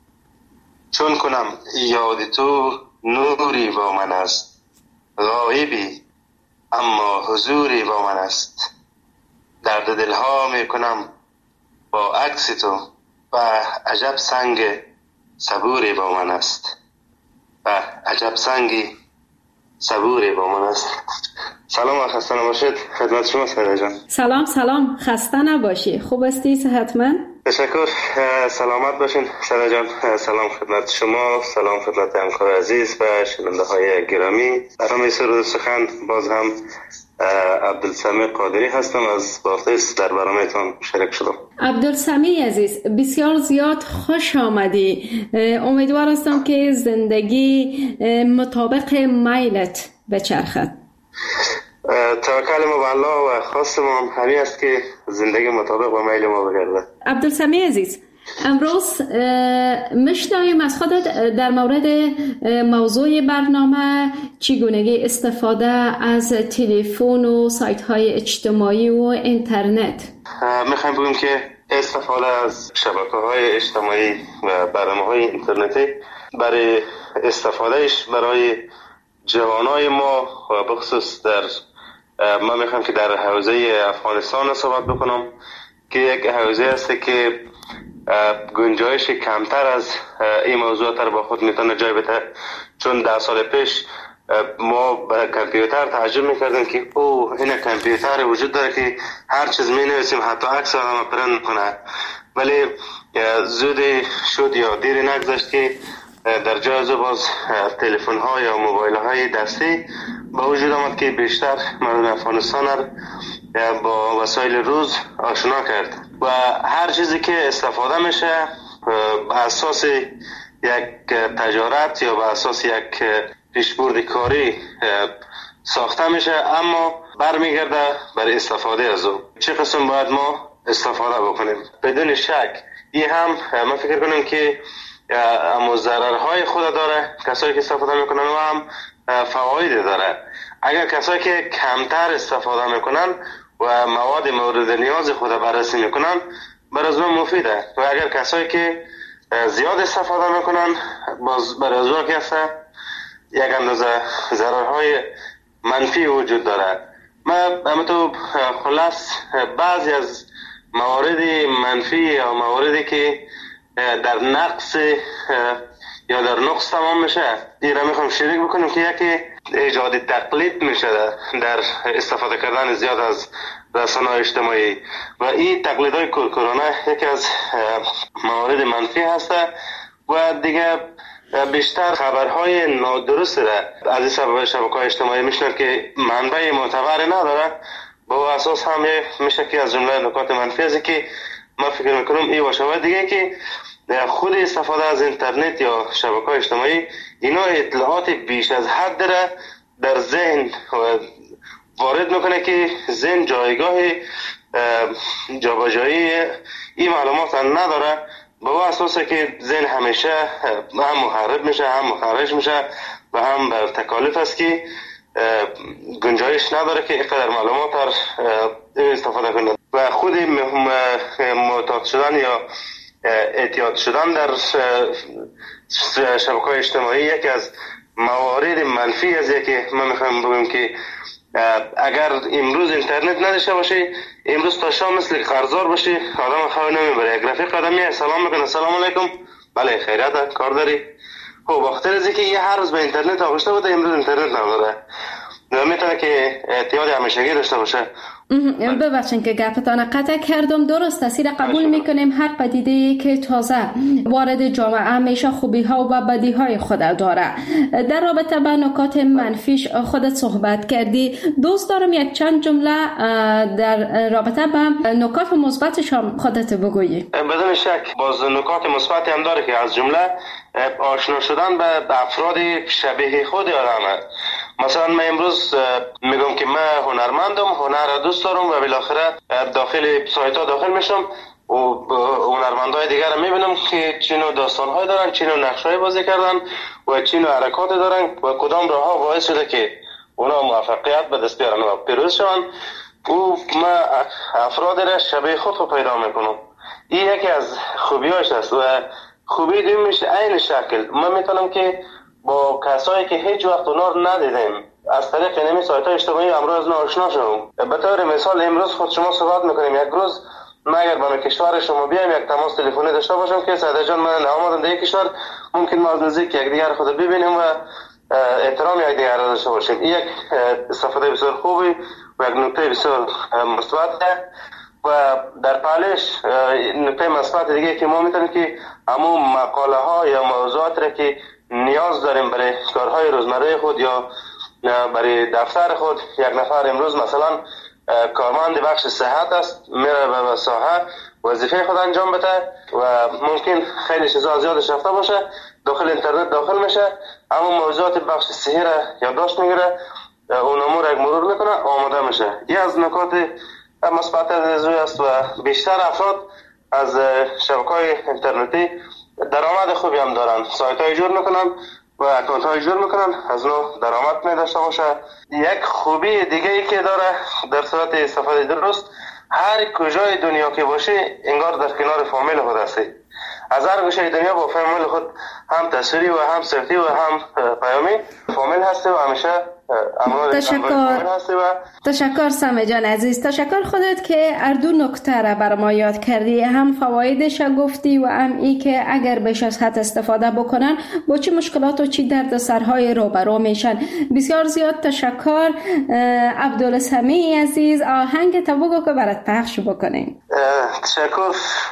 چون کنم یاد تو نوری با من است. غایبی اما حضوری با من است. درد دلها می کنم با عکس تو و عجب سنگ صبوری با من است. و عجب سنگی صبوری با من است. سلام و خسته نباشید خدمت شما سعید جان. سلام سلام خسته نباشی. خوب هستی صحتمند؟ تشکر. سلامت باشین سعید جان. سلام خدمت شما، سلام خدمت همکار عزیز و شنونده های گرامی. برنامه سرود سخن باز هم عبدالسمیع قادری هستم از بافیس در برنامه‌تان شریک شدم. عبدالسمیع عزیز بسیار زیاد خوش آمدی. امیدوار هستم که زندگی مطابق میلت بچرخد. توکل ما به الله و خواست ما هم همین است که زندگی مطابق با میل ما بگرده. عبدالسمیع عزیز امروز مشنویم از خودت در مورد موضوع برنامه چگونگی استفاده از تلفن و سایت های اجتماعی و اینترنت. میخوایم بگیم که استفاده از شبکه های اجتماعی و برنامه های اینترنتی برای استفادهش برای جوانای ما و بخصوص در من میخوام که در حوزه افغانستان صحبت بکنم که یک حوزه است که گنجایش کمتر از این موضوع تر با خود میتونه جای بده. چون ده سال پیش ما به کامپیوتر تعجب میکردیم که او این کامپیوتر وجود داره که هر چیز مینویسیم حتی عکس آدم پرنت کنه. ولی زود شد یا دیر نگذشت که در جای از باز تلفن ها یا موبایل های دستی با وجود آمد که بیشتر مردم افغانستان با وسایل روز آشنا کرد و هر چیزی که استفاده میشه به اساس یک تجارت یا به اساس یک پیشبرد کاری ساخته میشه، اما برمیگرده بر استفاده از او. چه قسم باید ما استفاده بکنیم؟ بدون شک این هم من فکر کنم که اما ضررهای خود داره کسایی که استفاده میکنن و هم فواید داره. اگر کسایی که کمتر استفاده میکنن و مواد مورد نیاز خود بررسی میکنن برای از اون مفیده، و اگر کسایی که زیاد استفاده میکنن باز برای از اون کسا یک اندازه ضررهای منفی وجود داره. من همینطور خلاص بعضی از موارد منفی یا مواردی که در نقص یا در نقص تمام میشه این را میخوام شریک بکنم که یکی ایجاد تقلید میشه در استفاده کردن زیاد از رسانه‌های اجتماعی و این تقلیدهای کرونا یکی از موارد منفی هسته و دیگه بیشتر خبرهای نادرست را از این سبب شبکه‌های اجتماعی میشنن که منبع معتبر نداره. با اساس هم میشه که از جمله نکات منفی است که من فکر میکنم این باشه. دیگه که خود استفاده از اینترنت یا شبکه‌های اجتماعی اینا اطلاعات بیش از حد را در ذهن وارد میکنه که ذهن جایگاه جابجایی این معلومات نداره. با اساسه که ذهن همیشه هم محرب میشه هم مخرج میشه و هم بر تکالیف است که گنجایش نداره که اینقدر معلومات در استفاده کنه و خود معتاد شدن یا اعتیاد شدن در شبکه‌های اجتماعی یکی از موارد منفی است که من میخوام بگم که اگر امروز اینترنت نداشته باشه امروز تا شام مثل قرضدار باشه آدم خواه نمیبره. یک رفیق قدمی سلام میکنه سلام علیکم بله خیریت کار داری؟ خب بخاطر از اینکه یه هر روز به اینترنت آغشته بوده امروز اینترنت نداره و میتونه که اعتیاد همیشگی داشته باشه. ببخشید که گپتان قطع کردم. درست است، قبول میکنیم هر پدیده‌ای که تازه وارد جامعه همیشه خوبی ها و بدی های خود داره. در رابطه با نکات منفیش خودت صحبت کردی، دوست دارم یک چند جمله در رابطه با نکات مثبتش هم خودت بگویی. بدون شک باز نکات مثبتی هم داره که از جمله آشنا شدن به افراد شبیه خود آدمه. مثلا من امروز میگم که من هنرمندم، هنر دوست دارم و بالاخره داخل سایت ها داخل میشم و هنرمندای دیگر رو میبینم که چه نوع داستان‌های دارن، چه نوع نقش‌های بازی کردن و چه نوع حرکات دارن و کدام راه‌ها باعث شده که اونا موفقیت به دست بیارن و پیروز شون. و من افراد را شبیه خود رو پیدا میکنم. این یکی از خوبیاش است و خوبی دومیش عین شکل من میتونم که با کسایی که هیچ وقت اونا رو ندیدیم از طریق اینمی سایت های اجتماعی امروز آشنا شدم. به طور مثال امروز خود شما صحبت میکنیم، یک روز من اگر به کشور شما بیایم یک تماس تلفنی داشته باشم که سعید جان من آمدم در یک کشور، ممکن ما از نزدیک یک دیگر خود ببینیم و احترام یک دیگر را داشته باشیم. این یک استفاده بسیار خوبی و یک نکته بسیار مثبته و در پالش نکته مثبت دیگه که ما میتونیم که همون مقاله ها یا موضوعات را که نیاز داریم برای کارهای روزمره خود یا برای دفتر خود، یک نفر امروز مثلا کارمند بخش صحت است میره به ساحه وظیفه خود انجام بده و ممکن خیلی چیزا زیادش رفته باشه داخل اینترنت داخل میشه، اما موضوعات بخش صحی را یادداشت میگیره اون امور یک مرور میکنه آماده میشه. یه از نکات مثبت از است و بیشتر افراد از شبکه‌های اینترنتی درآمد خوبی هم دارن، سایت های جور میکنن و اکانت های جور میکنن از نو درآمد می داشته باشه. یک خوبی دیگه ای که داره در صورت استفاده درست، هر کجای دنیا که باشه انگار در کنار فامیل خود هستی. از هر گوشه دنیا با فامیل خود هم تصویری و هم صوتی و هم پیامی فامیل هستی و همیشه تشکر تشکر سامه جان عزیز، تشکر خودت که اردو نکته را بر ما یاد کردی، هم فوایدش گفتی و هم ای که اگر بیش از حد استفاده بکنن با چه مشکلات و چه دردسرهای روبرو میشن. بسیار زیاد تشکر. عبدالسمیع عزیز آهنگ تا بگو که برات پخش بکنیم. تشکر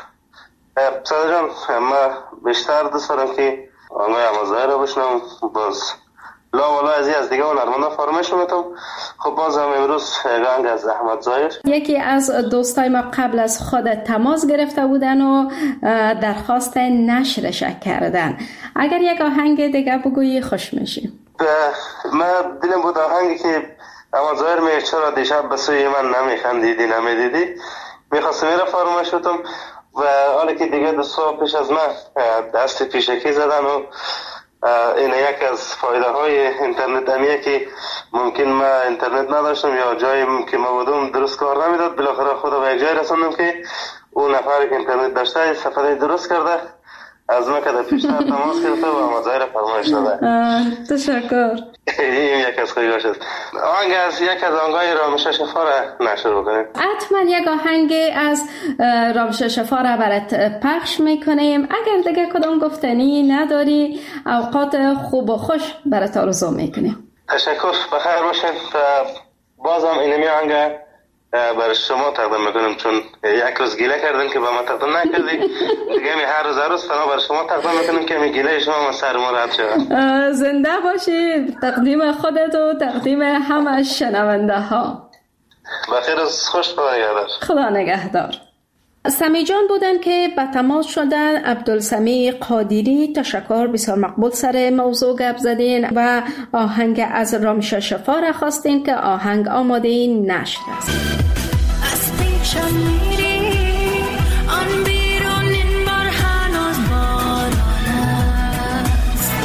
ساده جان، من بیشتر دوست دارم که آنگاه امازده رو بشنم، باز لا والا از از دیگه هنرمندا فرمایش میتم. خب باز هم امروز گنگ از احمد ظاهر، یکی از دوستای ما قبل از خود تماس گرفته بودن و درخواست نشرش کردن. اگر یک آهنگ دیگه بگویی خوش میشیم. من دیدم بود آهنگی که احمد ظاهر می چرا دیشب به سوی من نمیخندیدی نمیدیدی میخواستم میره فرمایش شدم و حالا که دیگه دو سال پیش از من دست پیشکی زدن و این یک از فایده های اینترنت همیه که ممکن ما اینترنت نداشتم یا جایی که ما بودم درست کار نمیداد، بالاخره خدا به یک جای رسوندم که اون نفری که اینترنت داشته صفحه درست کرده از ما که در پیشتر تماس گرفته و احمد ظاهر فرمایش داده. تشکر. این یک از خویگاش است. آهنگ از یک از آهنگای رامش شفا را نشر بکنیم. حتما یک آهنگ از رامش شفا را برات پخش میکنیم. اگر دیگه کدام گفتنی نداری اوقات خوب و خوش برات آرزو میکنیم. تشکر، بخیر باشین. بازم اینمی آهنگ برای شما تقدیم میکنم چون یک روز گیله کردن که با ما تقدیم نکردی، دیگه می هر روز هر روز فنا برای شما تقدیم میکنم که می گیله شما سر ما رد شد. زنده باشی. تقدیم خودت و تقدیم همه شنونده ها. بخیر روز خوش، خدا نگهدار. خدا نگهدار. سمی جان بودن که به تماس شدن. عبدالسمی قادری، تشکر، بسیار مقبول سر موضوع گپ زدین و آهنگ از رامش شفا را خواستین که آهنگ آماده نشد است. از پیشم میری آن بیرون این بار هنوز باران است،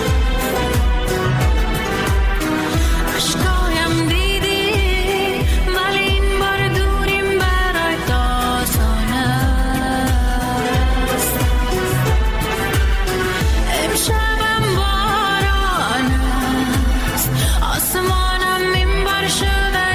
اشکایم دیدی ولی این بار دوریم برای داستان است. امشبم باران است، آسمانم این بار شده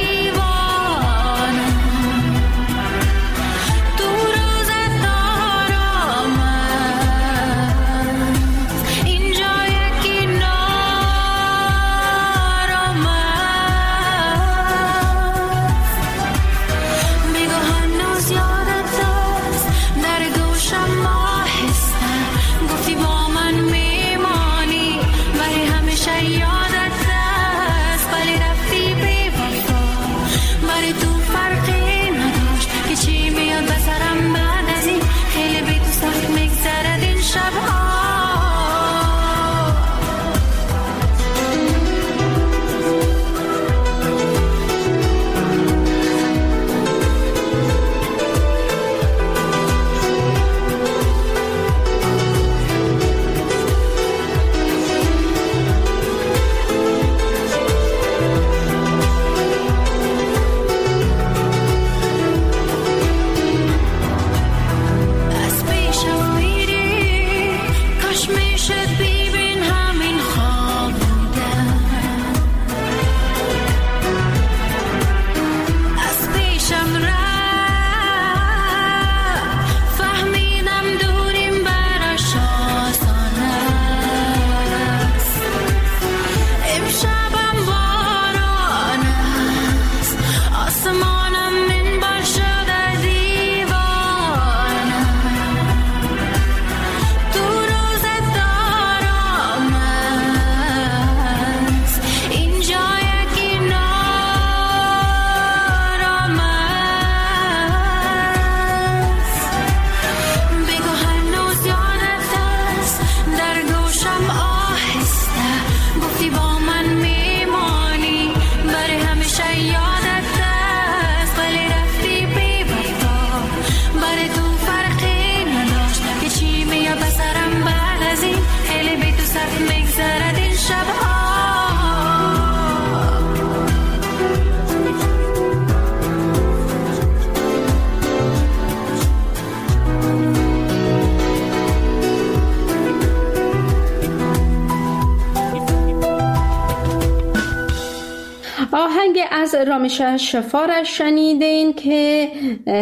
آهنگ از رامش شفا را شنیدین که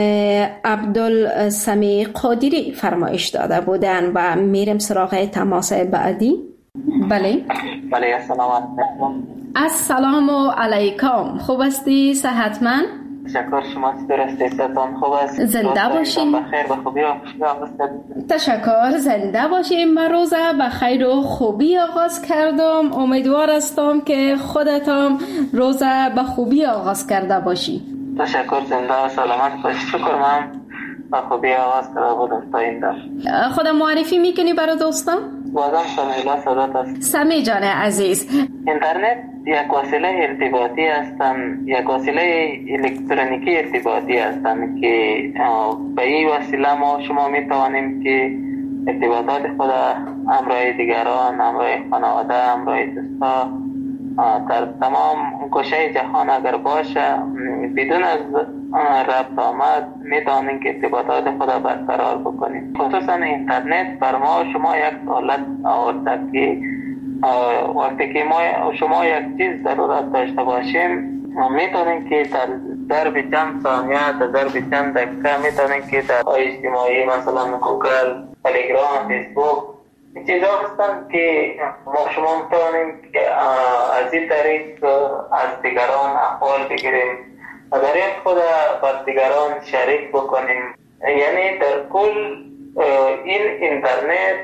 عبدالسمی قادری فرمایش داده بودن و میرم سراغ تماس بعدی. بله بله، السلام علیکم. السلام علیکم. خوب هستی؟ صحتمند؟ تشکر. شما چطور هستید؟ صحتان خوب است؟ زنده باشین. بخیر و خوبی آغاز کردید. تشکر. زنده باشین. من روزه بخیر و خوبی آغاز کردم. امیدوار هستم که خودتان روزه به خوبی آغاز کرده باشی. تشکر. زنده و سلامت باشید. شکر. من به خوبی آغاز کرده بودم تا این دم. خودم معرفی میکنی برای دوستان؟ بازم سمیلا صدات است. سمی جان عزیز، اینترنت یک وسیله ارتباطی هستند، یک وسیله الکترونیکی ارتباطی هستند که به این وسیله ما شما می توانیم که ارتباطات خود همراه دیگران، همراه خانواده، همراه دوستا در تمام گوشه جهان اگر باشه بدون از ربط آمد می توانیم که ارتباطات خود برقرار بکنیم. خصوصا اینترنت بر ما شما یک سهولت آورده که وقتی که ما شما یک چیز ضرورت داشته باشیم میتونیم که در ضرب چند ثانیه در ضرب چند دقیقه میتونیم که در اجتماعی مثلا گوگل، تلگرام، فیسبوک چیزا هستند که ما شما میتونیم که از این طریق از دیگران احوال بگیریم و در این خود بر دیگران شریک بکنیم. یعنی در کل این اینترنت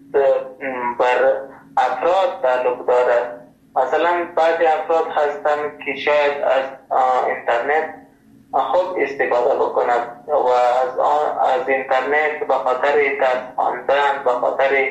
بر افراد تعلق دارد. مثلا بعضی افراد هستند که شاید از اینترنت خوب استفاده بکنند و از از اینترنت به خاطر درس خواندن، به خاطر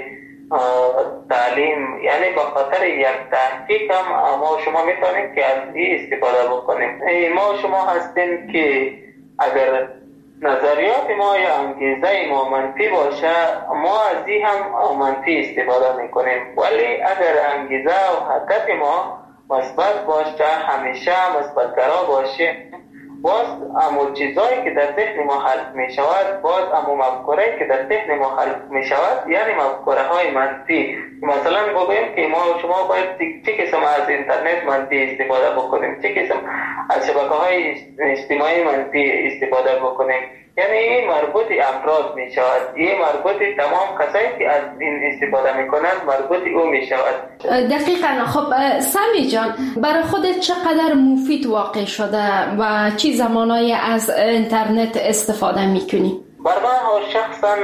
تعلیم، یعنی به خاطر یک تحقیق هم ما شما میتونیم که از این استفاده بکنیم. ما شما هستیم که اگر نظریات ما یا انگیزه ما منفی باشه ما از این هم منفی استفاده میکنیم، ولی اگر انگیزه و هدف ما مثبت باشه، همیشه مثبت‌گرا باشه، باز امو چیزایی که در ذهن ما حل می شود، باز امو مفکوره که در ذهن ما حل می شود، یعنی مفکوره های منفی. مثلا بگویم که ما شما باید چه قسم از اینترنت منفی استفاده بکنیم، چه قسم از شبکه های اجتماعی منفی استفاده بکنیم. یعنی این مربوط افراد می شود، این مربوط تمام کسایی که از این استفاده می کنند مربوط او می شود. دقیقاً. خب سمی جان، برای خودت چقدر مفید واقع شده و چی زمانایی از اینترنت استفاده می کنی؟ بر من شخصا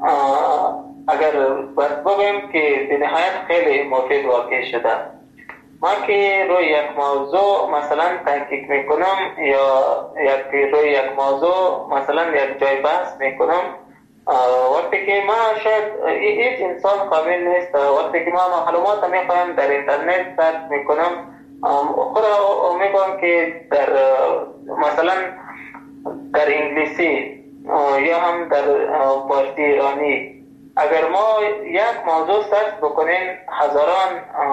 اگر بگویم که به نهایت خیلی مفید واقع شده. من که روی یک موضوع مثلا تحقیق میکنم یا یک روی یک موضوع مثلا یک جای بحث میکنم، وقتی که من شاید هیچ انسان قابل نیست، وقتی که من معلومات میخوایم در اینترنت سرچ میکنم خود میگم که در مثلا در انگلیسی یا هم در فارسی ایرانی اگر ما یک موضوع سرچ بکنیم هزاران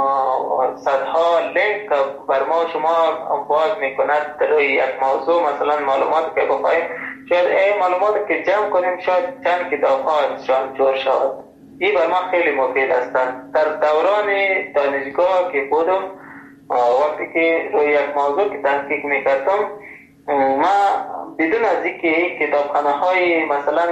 صدها لینک بر ما شما باز میکند در روی یک موضوع. مثلا معلومات که بخوایم شاید این معلومات که جمع کنیم شاید چند کتاب ها ازشان جور شود. این بر ما خیلی مفید هستند. در دوران دانشگاه که بودم وقتی که روی یک موضوع که تحقیق میکردم ما بدون از اینکه کتابخانه های مثلا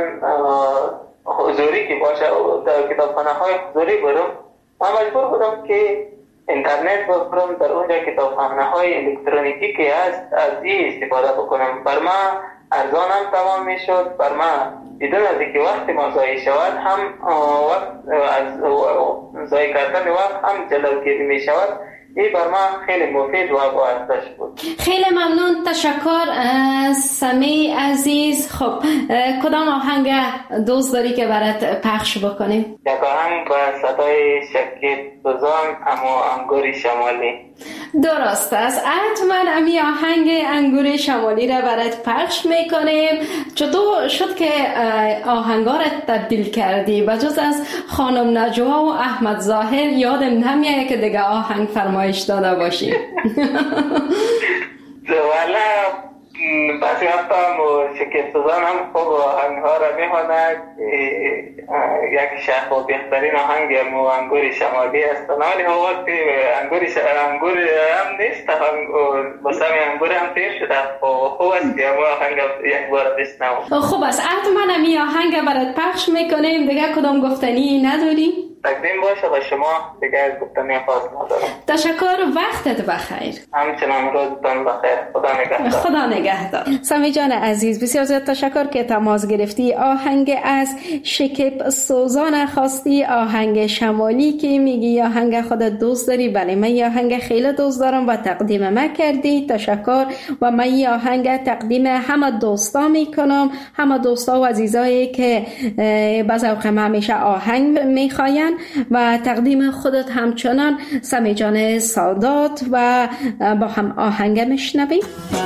حضوری که باشه در کتابخانه های حضوری برم، من مجبور بودم که اینترنت ببرم در اونجا کتابخانه های الکترونیکی که هست از این استفاده بکنم. بر ما ارزان هم تمام می شد، بر ما بدون از اینکه وقت ما ضایع شود هم وقت از ضایع کردن وقت هم جلوگیری می شود. این بر من خیلی مفید و باعثش بود. خیلی ممنون. تشکر سمی عزیز. خب کدام آهنگ دوست داری که برات پخش بکنیم؟ یک آهنگ با صدای شکیب سوزان اما انگور شمالی. درست است. حتما امی آهنگ انگور شمالی را برات پخش میکنیم. چطور شد که آهنگا را تبدیل کردی؟ بجز از خانم نجوا و احمد ظاهر یادم نمیاد که دیگه آهنگ فرمایش داده باشی. والا بعضی وقتا هم شکیب سوزان هم خوب آهنگ ها را میخواند. یک شخص و بهترین آهنگ مو انگور شمالی است، ولی وقتی انگور انگور هم نیست، بسام انگور هم تیر شده. خوب است که مو آهنگ یک بار بشنوم. خوب است. حتما می آهنگ برات پخش میکنیم. دیگه کدام گفتنی نداری؟ تقدیم باشه به شما، دیگه از گفتنی خاص ندارم. تشکر، وقتت بخیر. همچنان روزتان بخیر. خدا نگهدار. خدا نگهدار. سمی جان عزیز، بسیار زیاد تشکر که تماس گرفتی. آهنگ از شکیب سوزان خواستی، آهنگ شمالی که میگی آهنگ خودت دوست داری. بله، من این آهنگ خیلی دوست دارم و تقدیم من کردی. تشکر. و من این آهنگ تقدیم همه دوستا میکنم، همه دوستا و عزیزایی که بعض اوقات همیشه آهنگ میخواین و تقدیم خودت همچنان. سمی جان سادات و با هم آهنگ میشنویم.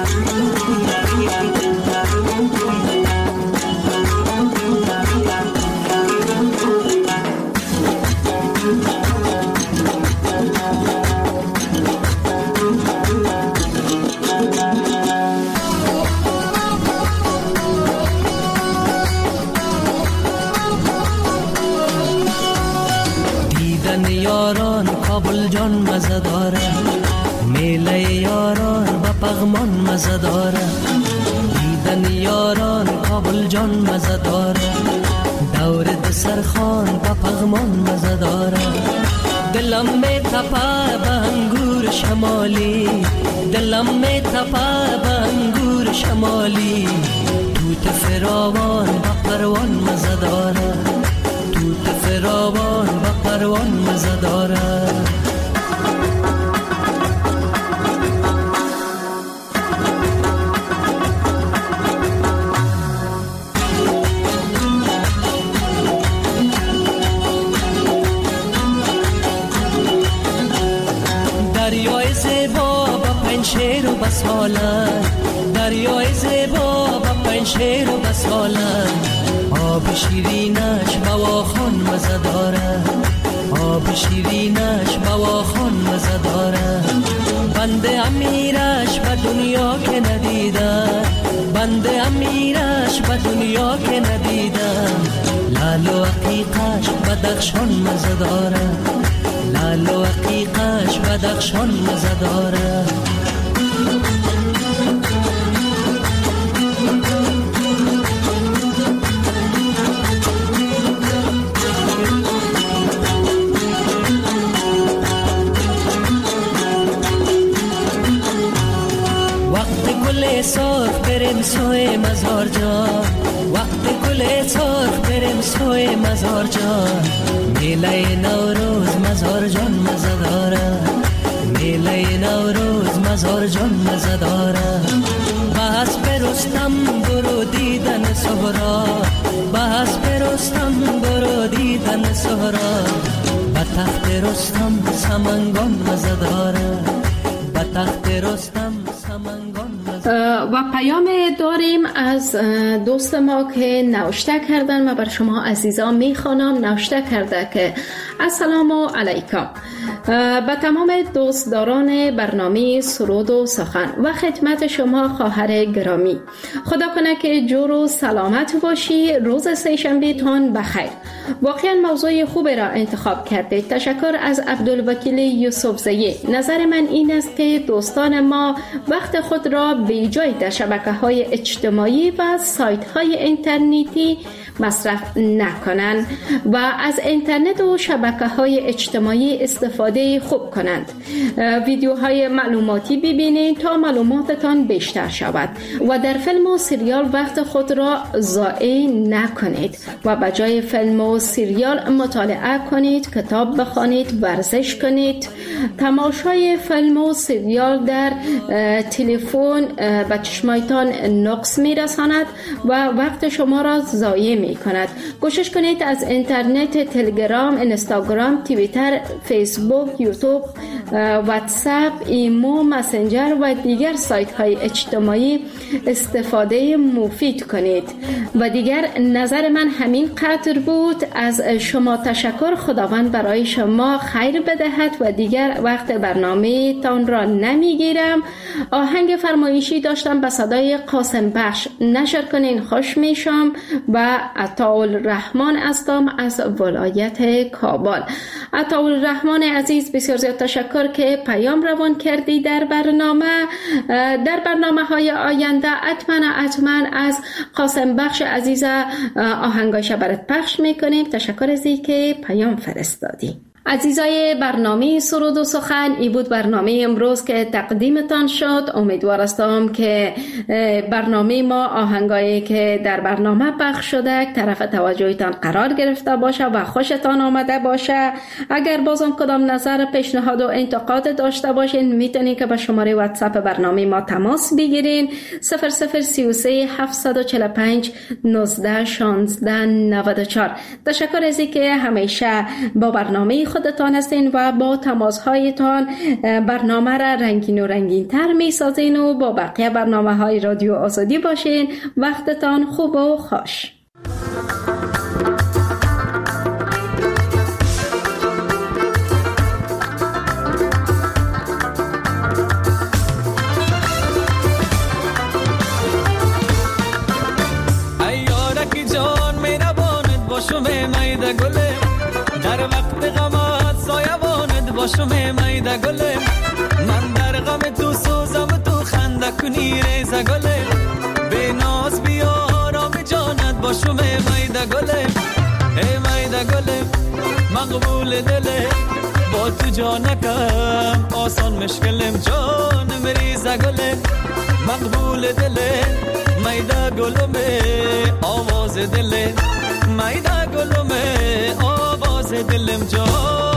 یاران کابل جان مزه داره، میله یاران با پغمان مزه داره. دیدن یاران کابل جان مزه داره، دور دسرخان با پغمان مزه داره. دلم می تپه به انگور شمالی، دلم می تپه به انگور شمالی. توت فراوان با پروان مزه داره، توت فراوان با پروان مزه داره. دریای زیبا با پنشیر و بسالن، دریای زیبا با پنشیر و بسالن. آب شیرینش بواخان مزه داره، آب شیرینش بواخان مزه داره. بنده امیرش به دنیا که ندیدم، بنده امیرش به دنیا که ندیدم. لال و عقیقش بدخشان مزه داره، لال و عقیقش بدخشان مزه داره. سرخ بریم سوی مزار جان، وقت گل سرخ بریم سوی مزار جان. میله نوروز مزار جان مزه داره، میله نوروز مزار جان مزه داره. بس برستم برو دیدن سهرا، بس برستم برو دیدن سهرا. به تخت رستم سمنگان مزه داره، به تخت رستم سمنگان. و پیام داریم از دوست ما که نوشته کردن و بر شما عزیزان میخوانم. نوشته کرده که السلام علیکم به تمام دوستداران برنامه سرود و سخن و خدمت شما خواهر گرامی. خدا کنه که جور و سلامت باشی. روز سه‌شنبه تان بخیر. واقعا موضوع خوبی را انتخاب کرده. تشکر از عبدالوکیل یوسف زیه. نظر من این است که دوستان ما وقت خود را به جای در شبکه‌های اجتماعی و سایت‌های اینترنتی مصرف نکنند و از اینترنت و شبکه‌های اجتماعی استفاده خوب کنند. ویدیوهای معلوماتی ببینید تا معلوماتتان بیشتر شود و در فیلم و سریال وقت خود را ضایع نکنید و به جای فیلم و سریال مطالعه کنید، کتاب بخوانید، ورزش کنید. تماشای فیلم و سریال در تلفن به چشمایتان نقص میرساند و وقت شما را ضایع می کند. کوشش کنید از اینترنت، تلگرام، اینستاگرام، توییتر، فیسبوک، یوتیوب، واتساپ، ایمو، مسنجر و دیگر سایت های اجتماعی استفاده مفید کنید. و دیگر نظر من همین قدر بود. از شما تشکر. خداوند برای شما خیر بدهد و دیگر وقت برنامه تان را نمیگیرم. آهنگ فرمایشی داشتم به صدای قاسم بخش. نشر کنین، خوش میشم. و عطاالرحمن هستم از ولایت کابل. عطاالرحمن عزیز، بسیار زیاد تشکر که پیام روان کردی در برنامه. در برنامه های آینده حتما حتما از قاسم بخش عزیز آهنگایش برات پخش میکنیم. تشکر از اینکه پیام فرستادی. عزیزای برنامه سرود و سخن، ای بود برنامه امروز که تقدیمتان شد. امیدوار هستم که برنامه ما، آهنگایی که در برنامه پخش شده طرف توجهتان قرار گرفته باشه و خوشتان آمده باشه. اگر بازم کدام نظر، پیشنهاد و انتقاد داشته باشین، میتونین که با شماره واتساپ برنامه ما تماس بگیرین. صفر صفر سی و سه هفتصد و چهل و پنج نوزده شانزده نود و چهار. تشکر از اینکه همیشه با برنامه خودتان هستین و با تماس‌هایتان برنامه را رنگین و رنگین تر می سازین و با بقیه برنامه های رادیو آزادی باشین. وقتتان خوب و خوش. ایارکی جان می نباند باشم میده گله، در وقت غمت سایبانت باشم میده گله، من در غم تو سوزم تو خنده کنی ریزه گله، به ناز بیا آرام جانت باشم میده گله، ای میده گله مقبول دله، با تو جانکم آسان مشکلم جان مریزه گله، مقبول دله میده گلمه آواز دله، میده گلمه آواز دلم جان.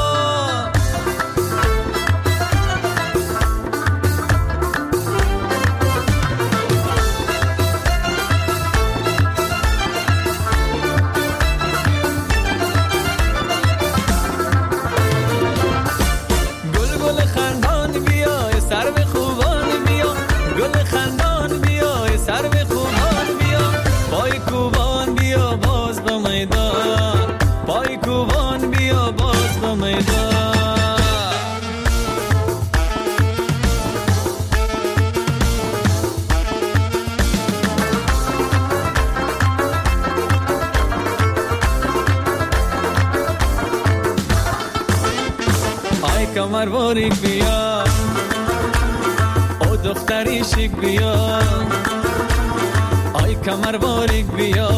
گل گل خندان بیا سر به خوبان بیا، گل خندان بیا سر به خوبان بیا، پای کوبان بیا باز به میدان، پای کوبان بیا باز به میدان. آی کمر باریک بیا، او دختری شیک بیا، آی کمر باریک بیا،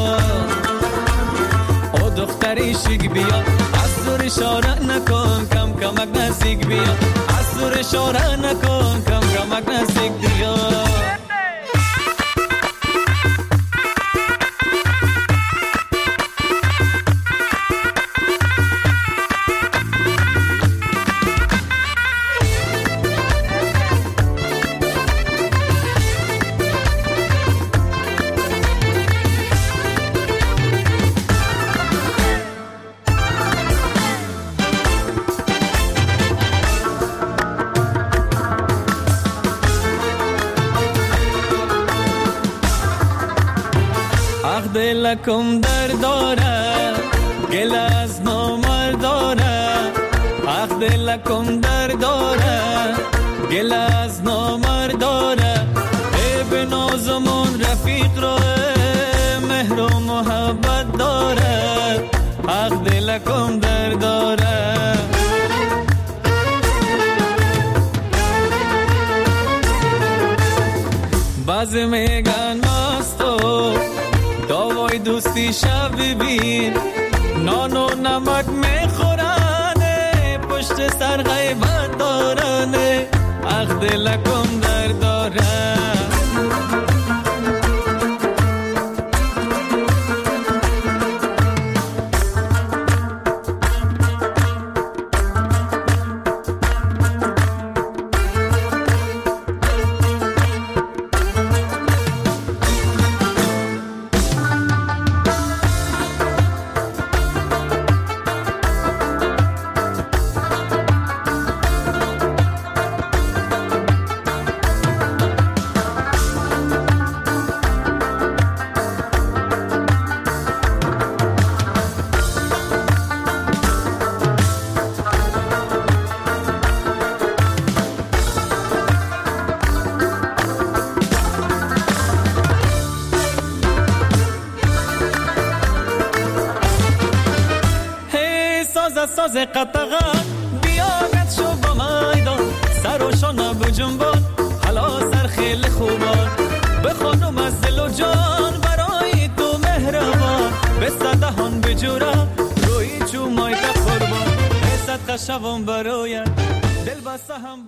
او دختری شیک بیا، از دور اشاره نکن کم کمک نزدیک بیا، از دور اشاره نکن کم کمک نزدیک بیا. دلکم در داره گل از نامرد داره، اخ دلکم در داره گل از نامرد داره، ای به نازمون رفیق را مهر و محبت داره، اخ دلکم در داره. بعضی میگن مستو داوای دوستی شب ببین، نان و نمک میخورنه پشت سر غیبت دارنه، اخ دلکم در داره. ساز قطغان بیاگت شو با میدان، سر و شانه بجنبان حالا سر خیلی خوبان، به خانم از دل و جان برای تو جورا روی چو مای قربان صدقه شوم برای دل بسته هم